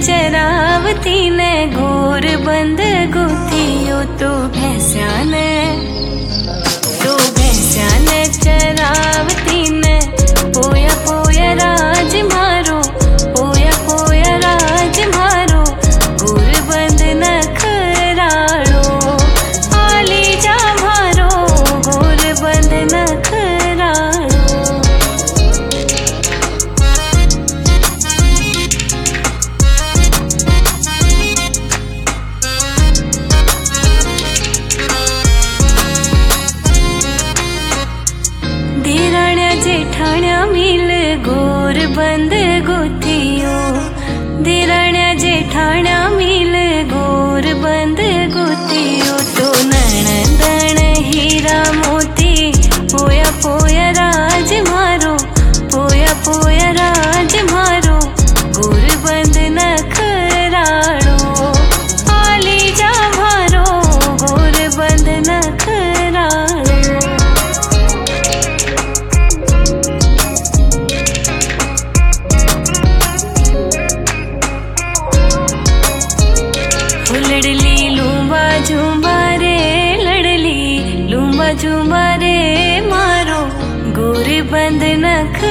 चरावती ने घोर बंद गुथियो तो भैंस्याने चरावती ने पोया पोया राज मारो पोया पोया राज मारो घोर बंद नखराड़ो आली जा मारो घोर बंद नखराड़ो। देराण्या जेठाण्या मिल घोर बंद गुथियो देराण्या जेठाण्या मिल घोर बंद गुथियो तो नणंदन हीरा मोती पोया पोया राज मारो पोया पोया राज मारो घोर बंद नखराड़ो आली जा मारो घोर बंद नखराड़ो। लड़ली लूंबा झूंबा रे लड़ली लूंबा झूंबा रे मारो घोर बंद नख